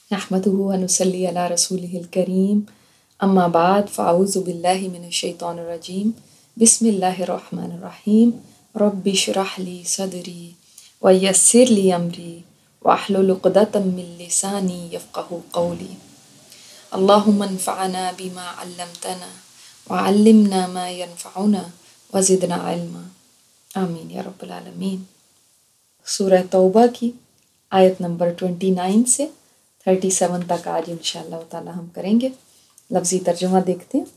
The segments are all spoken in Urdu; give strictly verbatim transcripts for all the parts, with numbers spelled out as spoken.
نحمده ونصلي على رسوله الكريم أما بعد فأعوذ بالله من الشيطان الرجيم بسم الله الرحمن الرحيم رب اشرح لي صدري ويسر لي أمري واحلل عقدة من لساني يفقهوا قولي اللهم انفعنا بما علمتنا وعلمنا ما ينفعنا وزدنا علما آمین یا رب العالمین۔ سورہ توبہ کی آیت نمبر انیس سے سینتیس تک آج انشاءاللہ تعالی ہم کریں گے۔ لفظی ترجمہ دیکھتے ہیں۔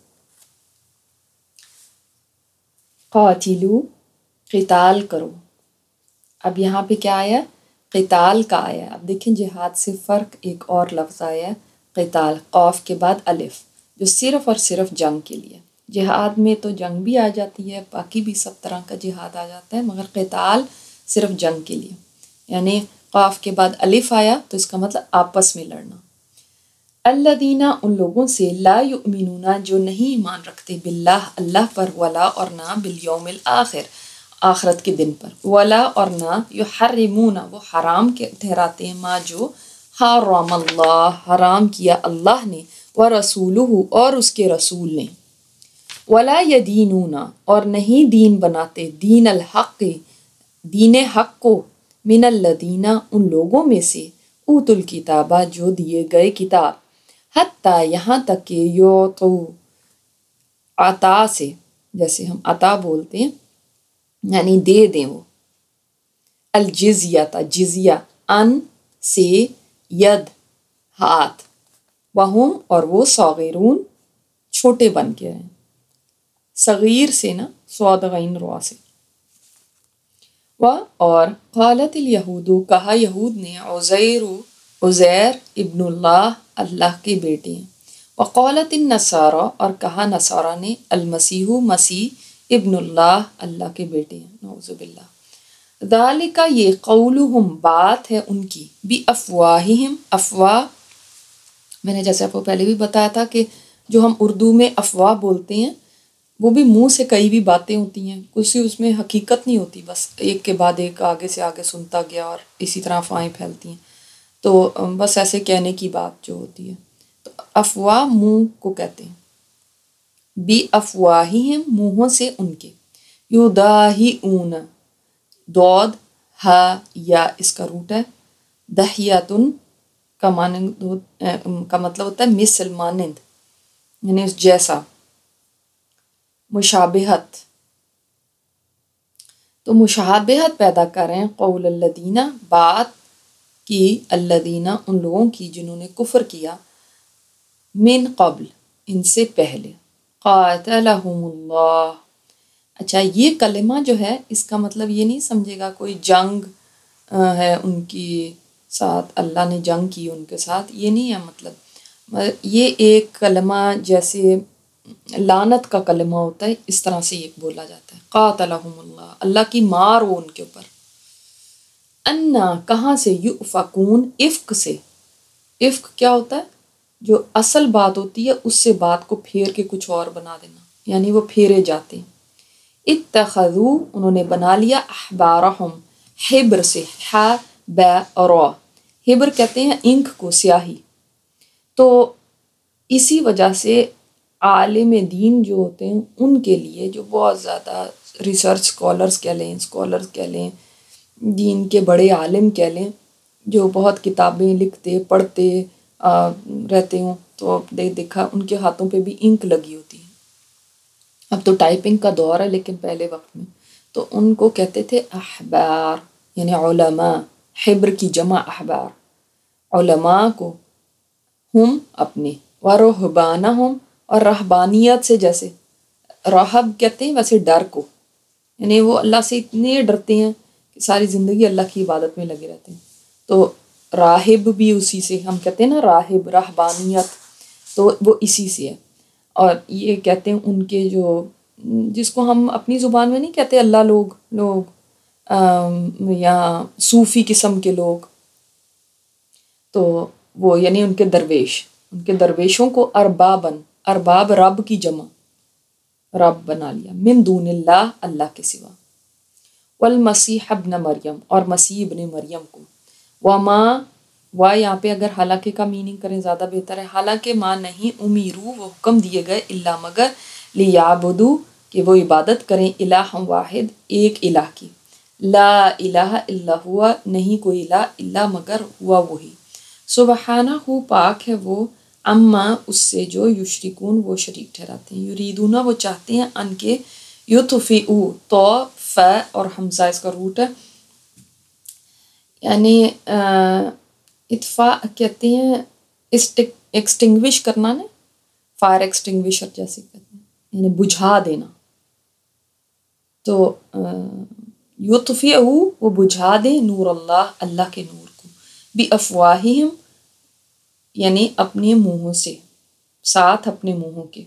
قاتلو، قتال کرو۔ اب یہاں پہ کیا آیا؟ قتال کا آیا۔ اب دیکھیں جہاد سے فرق ایک اور لفظ آیا ہے، قتال، قاف کے بعد الف، جو صرف اور صرف جنگ کے لیے۔ جہاد میں تو جنگ بھی آ جاتی ہے، باقی بھی سب طرح کا جہاد آ جاتا ہے، مگر قتال صرف جنگ کے لیے، یعنی قاف کے بعد الف آیا تو اس کا مطلب آپس میں لڑنا۔ الذین، ان لوگوں سے، لا یؤمنون، جو نہیں ایمان رکھتے، باللہ، اللہ پر، ولا، اور نہ، بالیوم الآخر، آخرت کے دن پر، ولا، اور نہ، یحرمون، وہ حرام کے ٹھہراتے ہیں، ما، جو حرم اللہ، حرام کیا اللہ نے، ورسولہ، اور اس کے رسول نے، ولا یدینون، اور نہیں دین بناتے، دین الحق، دین حق کو، من الذین، ان لوگوں میں سے، اوت الکتابہ، جو دیے گئے کتاب، حتیٰ، یہاں تک کہ، یعطو، عطا سے، جیسے ہم عطا بولتے ہیں، یعنی دے دیں وہ، الجزیہ، جزیہ، ان سے، ید، ہاتھ، وہم، اور وہ، صاغرون، چھوٹے بن کے رہیں، صغیر سے نا، صاد غین روا سے۔ و، اور، قالت الیہود، کہا یہود نے، عزیر، عزیر ابن اللہ، اللہ کے بیٹے ہیں۔ وقالت النصارى، اور کہا نصارہ نے، المسیح، مسیح ابن اللہ، اللہ کے بیٹے ہیں، نعوذ باللہ۔ ذالک، یہ، قولہم، بات ہے ان کی، بافواہہم، افواہ، میں نے جیسے آپ کو پہلے بھی بتایا تھا کہ جو ہم اردو میں افواہ بولتے ہیں وہ بھی منہ سے کئی بھی باتیں ہوتی ہیں، کسی اس میں حقیقت نہیں ہوتی، بس ایک کے بعد ایک آگے سے آگے سنتا گیا اور اسی طرح افواہیں پھیلتی ہیں، تو بس ایسے کہنے کی بات جو ہوتی ہے، تو افواہ منہ کو کہتے ہیں۔ بی افواہہم، منہوں سے ان کے، یداہئون، دود، ہا، یا، اس کا روٹ ہے، دہیاتن کا مانند کا مطلب ہوتا ہے مثل، مانند، یعنی اس جیسا، مشابہت، تو مشابہت پیدا کر رہے ہیں، قول الذین، بات کی، الذین، ان لوگوں کی جنہوں نے کفر کیا، من قبل، ان سے پہلے، قاتلہم اللہ۔ اچھا، یہ کلمہ جو ہے اس کا مطلب یہ نہیں سمجھے گا کوئی جنگ ہے ان کی ساتھ، اللہ نے جنگ کی ان کے ساتھ، یہ نہیں ہے مطلب، یہ ایک کلمہ جیسے لعنت کا کلمہ ہوتا ہے، اس طرح سے یہ بولا جاتا ہے، قاتلہم اللہ، اللہ کی مار ہو ان کے اوپر۔ انا، کہاں سے، یؤفکون، افک سے، افک کیا ہوتا ہے؟ جو اصل بات ہوتی ہے اس سے بات کو پھیر کے کچھ اور بنا دینا، یعنی وہ پھیرے جاتے ہیں۔ اتخذو، انہوں نے بنا لیا، احبارہم، حبر سے، ح، ب، را، حبر کہتے ہیں انک کو، سیاہی، تو اسی وجہ سے عالم دین جو ہوتے ہیں ان کے لیے، جو بہت زیادہ ریسرچ اسکالرس کہہ لیں، اسکالرس کہہ لیں، دین کے بڑے عالم کہہ لیں، جو بہت کتابیں لکھتے پڑھتے رہتے ہوں، تو دیکھ دیکھا ان کے ہاتھوں پہ بھی انک لگی ہوتی ہے۔ اب تو ٹائپنگ کا دور ہے، لیکن پہلے وقت میں تو ان کو کہتے تھے احبار، یعنی علماء، حبر کی جمع احبار، علماء کو، ہم، اپنے، ورہبانہم، اور رہبانیت سے، جیسے راہب کہتے ہیں ویسے ڈر کو، یعنی وہ اللہ سے اتنے ڈرتے ہیں کہ ساری زندگی اللہ کی عبادت میں لگے رہتے ہیں، تو راہب بھی اسی سے، ہم کہتے ہیں نا راہب، رہبانیت، تو وہ اسی سے ہے۔ اور یہ کہتے ہیں ان کے جو، جس کو ہم اپنی زبان میں نہیں کہتے اللہ لوگ لوگ یا صوفی قسم کے لوگ، تو وہ یعنی ان کے درویش، ان کے درویشوں کو اربابن، ارباب رب کی جمع، رب بنا لیا، من دون اللہ، اللہ کے سوا، والمسیح ابن مریم، اور مسیح ابن مریم کو، وما، وا یہاں پہ اگر حالانکہ کا میننگ کریں زیادہ بہتر ہے. حالانکہ ماں نہیں امیرو وہ حکم دیے گئے الا مگر لیعبدو کہ وہ عبادت کریں الہ واحد ایک الہ کی. لا الہ الا ہوا نہیں کوئی الہ الا مگر ہوا وہی. سبحانہ ہو پاک ہے وہ اما اس سے جو یشرکون وہ شریک ٹھہراتے ہیں. یریدون وہ چاہتے ہیں ان کے یطفئو تو ف اور حمزہ اس کا روٹ ہے یعنی اطفاء کہتے ہیں ایکسٹنگوش کرنا نا فائر ایکسٹنگوشر جیسے کہتے ہیں یعنی بجھا دینا. تو یطفئو وہ بجھا دیں نور اللہ اللہ کے نور کو بافواہہم یعنی اپنے منہوں سے ساتھ اپنے منہوں کے.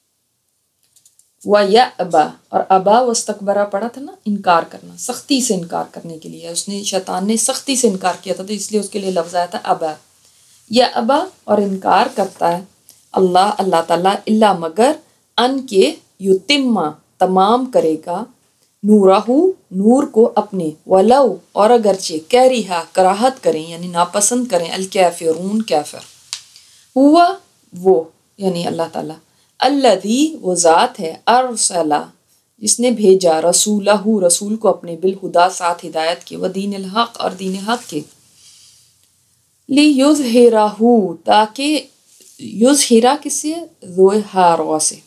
وَيَأْبَى اور ابا واستکبرا پڑھا تھا نا انکار کرنا سختی سے انکار کرنے کے لیے. اس نے شیطان نے سختی سے انکار کیا تھا تو اس لیے اس کے لیے لفظ آیا تھا ابا. یا ابا اور انکار کرتا ہے اللہ اللہ تعالیٰ الا مگر ان کے یتما تمام کرے گا نورہ نور کو اپنے ولو اور اگرچہ کریہا کراہت کریں یعنی ناپسند کریں الکافرون کافر. ہوا وہ یعنی اللہ تعالیٰ الذی وہ ذات ہے ارسلہ جس نے بھیجا رسولہ رسول کو اپنے بالہدا ساتھ ہدایت کے ودین الحق اور دین حق کے لیظہرہ تاکہ یظہرہ کس سے ظہارہ سے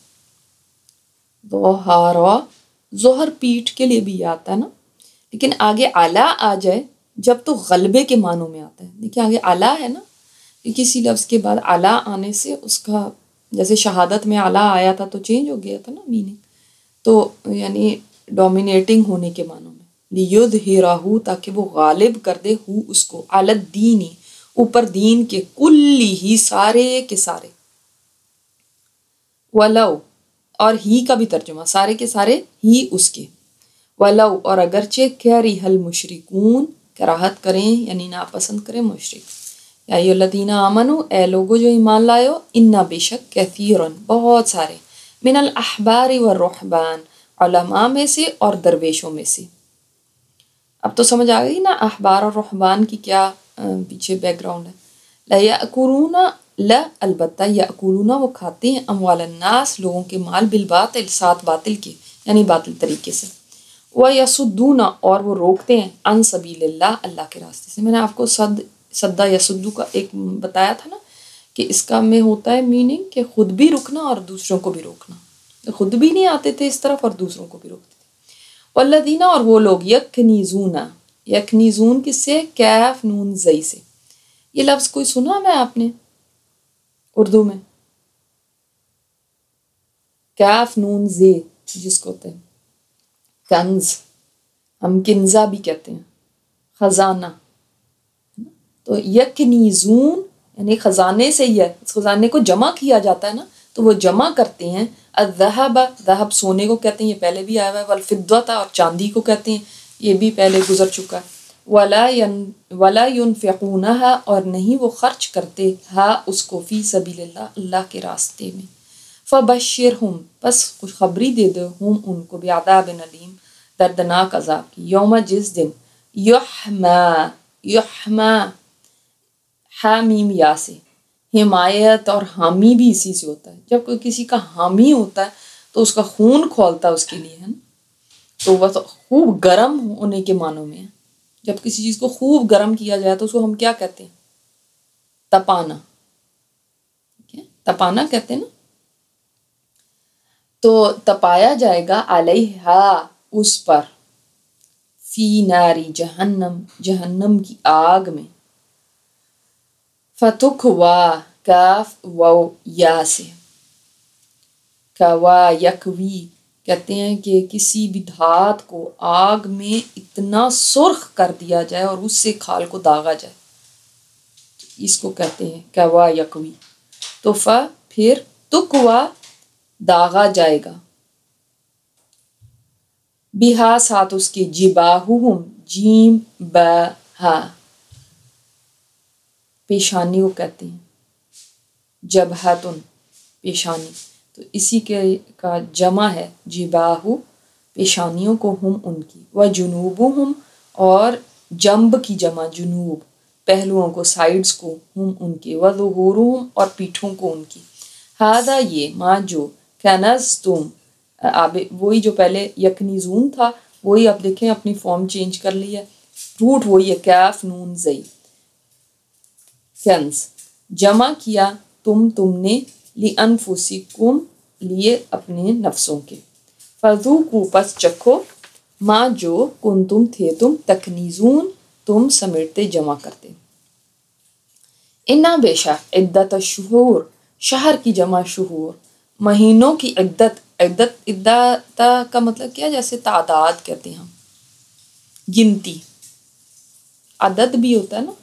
ظہارہ ظہر پیٹھ کے لیے بھی آتا ہے نا لیکن آگے اعلیٰ آ جائے جب تو غلبے کے معنوں میں آتا ہے. دیکھیں آگے اعلیٰ ہے نا کسی لفظ کے بعد اعلیٰ آنے سے اس کا جیسے شہادت میں اعلیٰ آیا تھا تو چینج ہو گیا تھا نا میننگ تو یعنی ڈومینیٹنگ ہونے کے معنوں میں لیظہرہ تاکہ وہ غالب کر دے ہو اس کو علی الدین اوپر دین کے کلی ہی سارے کے سارے. ولو اور ہی کا بھی ترجمہ سارے کے سارے ہی اس کے. ولو اور اگرچہ کریہ المشرکون کراہت کریں یعنی ناپسند کریں مشرک. یا ایھا الذین آمنو اے لوگو جو ایمان لائے ہو انا بے شک کثیرن بہت سارے من الاحبار والرہبان علماء میں سے اور درویشوں میں سے. اب تو سمجھ آ گئی نا احبار اور رہبان کی کیا پیچھے بیک گراؤنڈ ہے. لیأکلون لا البتہ یأکلون وہ کھاتے ہیں اموال الناس لوگوں کے مال بالباطل ساتھ باطل کے یعنی باطل طریقے سے. ویصدون اور وہ روکتے ہیں عن سبیل اللہ اللہ کے راستے سے. میں نے آپ کو صد صدہ یصدو کا ایک بتایا تھا نا کہ اس کا میں ہوتا ہے میننگ کہ خود بھی رکنا اور دوسروں کو بھی روکنا. خود بھی نہیں آتے تھے اس طرف اور دوسروں کو بھی روکتے تھے. والذین اور وہ لوگ یکنیزون یکنیزون کس سے کیف نون زئی سے. یہ لفظ کوئی سنا میں آپ نے اردو میں کیف نون زی جس کو ہوتے ہیں کنز ہم کنزہ بھی کہتے ہیں خزانہ. تو یکنیزون یعنی خزانے سے ہی ہے اس خزانے کو جمع کیا جاتا ہے نا تو وہ جمع کرتے ہیں. الذہب ذہب سونے کو کہتے ہیں یہ پہلے بھی آیا ہوا ہے. والفضۃ اور چاندی کو کہتے ہیں یہ بھی پہلے گزر چکا ہے. ولا ولا ينفقونها اور نہیں وہ خرچ کرتے ہا اس کو فی سبیل اللہ اللہ کے راستے میں. فبشرہم پس خوشخبری دے دو ہم ان کو بعذاب علیم دردناک عذاب کی. یوم جس دن یحما یحما حامیم یا سے حمایت اور حامی بھی اسی سے ہوتا ہے. جب کوئی کسی کا حامی ہوتا ہے تو اس کا خون کھولتا ہے اس کے لیے ہے نا تو وہ خوب گرم ہونے کے معنوں میں ہے. جب کسی چیز کو خوب گرم کیا جائے تو اس کو ہم کیا کہتے ہیں تپانا. ٹھیک ہے تپانا کہتے ہیں نا. تو تپایا جائے گا علیہا اس پر فی ناری جہنم جہنم کی آگ میں. فتکوا کاف و یا سے کوا یکوی کہتے ہیں کہ کسی بھی دھات کو آگ میں اتنا سرخ کر دیا جائے اور اس سے کھال کو داغا جائے اس کو کہتے ہیں کوا یکوی. تو ف پھر تکوا داغا جائے گا بہا ساتھ اس کے جباہہم جیم بہا پیشانی کو کہتے ہیں جبہتن پیشانی. تو اسی کے کا جمع ہے جباہو پیشانیوں کو ہم ان کی و جنوبہم اور جنب کی جمع جنوب پہلوؤں کو، سائڈز کو، ہم ان کے، وظہورہم اور پیٹھوں کو ان کی، ہادہ یہ، ما جو، کنزتم آب وہی جو پہلے یکنیزون تھا وہی اب دیکھیں اپنی فارم چینج کر لی ہے، روٹ وہی ہے کیف نون زئی، کنز، جمع کیا تم تم نے، لِأَنفُسِکُم لیے اپنے نفسوں کے، فذوقوا پس چکھو، ما جو کنتم تھے تم، تکنیزون تم سمیٹتے جمع کرتے، انا بے شک، عدت الشہور شہر کی جمع شہور، مہینوں کی عدت، عدت عدت کا مطلب کیا، جیسے تعداد کہتے ہیں ہم، گنتی، عدد بھی ہوتا ہے نا،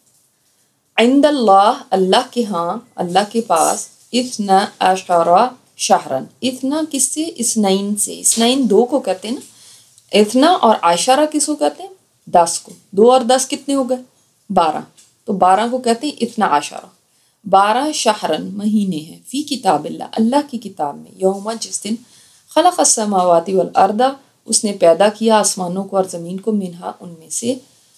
عند اللہ اللہ کے ہاں، اللہ کے پاس، اثنا عشرہ شہرن، اتنا کس سے، اسنین سے، اسنین دو کو کہتے ہیں نا، اتنا اور عشرہ کس کو کہتے ہیں، دس کو، دو اور دس کتنے ہو گئے، بارہ، تو بارہ کو کہتے ہیں اتنا عشرہ، بارہ شہرن مہینے ہیں، فی کتاب اللہ اللہ کی کتاب میں، یوم جس دن، خلق السماوات والارض اس نے پیدا کیا آسمانوں کو اور زمین کو، منہا ان میں سے،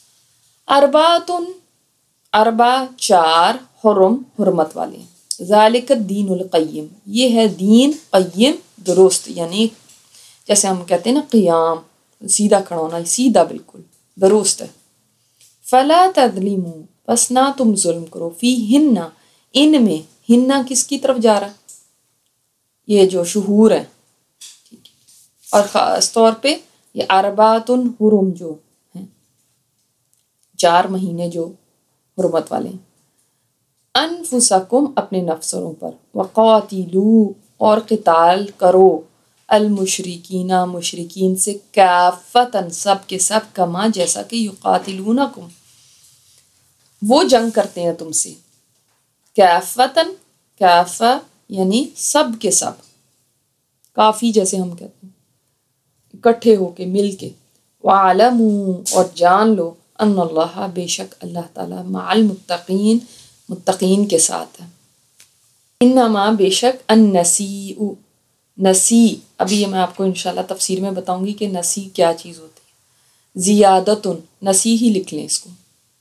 اربعۃ اربع چار، حرم حرمت والے، ذالک الدین القیم یہ ہے دین قیم درست، یعنی جیسے ہم کہتے ہیں نا قیام، سیدھا کھڑا ہونا، سیدھا بالکل درست ہے، فلا تظلموا پس نہ تم ظلم کرو، فی ہن ان میں، ہن کس کی طرف جا رہا ہے، یہ جو شہور ہیں، اور خاص طور پہ یہ اربعۃ حرم جو ہیں، چار مہینے جو حرمت والے ہیں، انفسکم اپنے نفسوں پر، وقاتلو اور قتال کرو، المشرکین مشرکین سے، کافتن سب کے سب، کما جیسا کہ یقاتلونکم وہ جنگ کرتے ہیں تم سے، کافتن کافہ یعنی سب کے سب، کافی جیسے ہم کہتے ہیں اکٹھے ہو کے مل کے، وَعَلَمُوا اور جان لو، ان اللہ بے شک اللہ تعالیٰ، مع المتقین متقین کے ساتھ ہے، انما بے شک النسیء نسی، ابھی یہ میں آپ کو انشاءاللہ تفسیر میں بتاؤں گی کہ نسی کیا چیز ہوتی ہے، زیادتن نسی ہی لکھ لیں اس کو،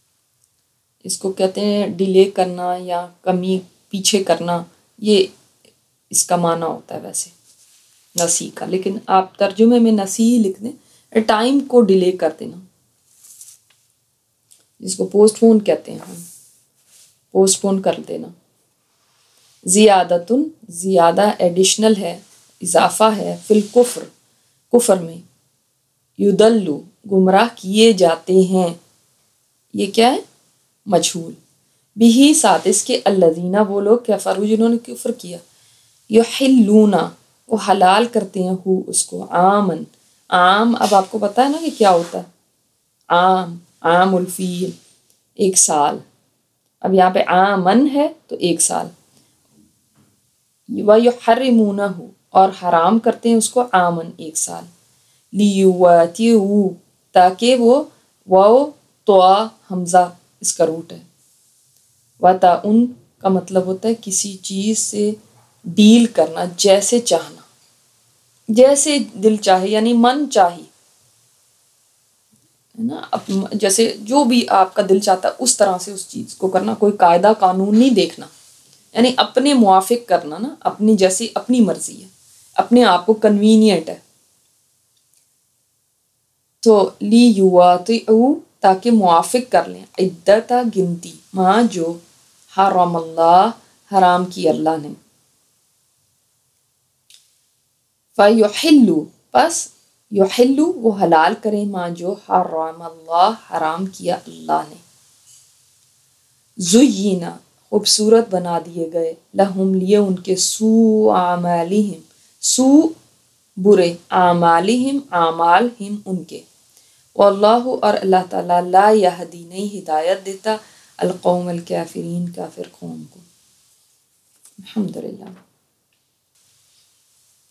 اس کو کہتے ہیں ڈیلے کرنا یا کمی پیچھے کرنا، یہ اس کا معنی ہوتا ہے ویسے نسی کا، لیکن آپ ترجمے میں نسی ہی لکھ دیں، ٹائم کو ڈیلے کر دینا، جس کو پوسٹ پون کہتے ہیں ہم، پوسٹ پون کر دینا، زیادتن زیادہ ایڈیشنل ہے، اضافہ ہے، فی الکفر کفر میں، یدلو گمراہ کیے جاتے ہیں، یہ کیا ہے مجھول، بھی ساتھ اس کے، الذین وہ لوگ، کفروا جنہوں نے کفر کیا، یحلون وہ حلال کرتے ہیں، ہو اس کو، عامن عام، اب آپ کو پتہ ہے نا کہ کیا ہوتا ہے عام، عام الفیل ایک سال، اب یہاں پہ عامن ہے تو ایک سال، وَيُحَرِّمُونَهُ اور حرام کرتے ہیں اس کو، عامن ایک سال، لِيُوَاتِعُوا تاکہ وہ، واو توا حمزہ اس کا روٹ ہے، وَتَعُن کا مطلب ہوتا ہے کسی چیز سے ڈیل کرنا، جیسے چاہنا، جیسے دل چاہے، یعنی من چاہی ہے نا، جیسے جو بھی آپ کا دل چاہتا ہے اس طرح سے اس چیز کو کرنا، کوئی قاعدہ قانون نہیں دیکھنا، یعنی اپنے موافق کرنا نا، اپنی جیسی اپنی مرضی ہے، اپنے آپ کو کنوینئنٹ ہے، تو لی یواتعوا تاکہ موافق کر لیں، عدت گنتی، ماں جو حرم اللہ حرام کی اللہ نے، فَيُحِلُّ پس یحلو وہ حلال کریں، ماں جو حرم اللہ حرام کیا اللہ نے، زینا خوبصورت بنا دیے گئے، لہم لیے ان کے، سوء اعمالہم سوء برے، اعمالہم اعمالہم ان کے، واللہ اور اللہ تعالیٰ، لا یہدی نہیں ہدایت دیتا، القوم الکافرین کافر قوم کو، الحمدللہ۔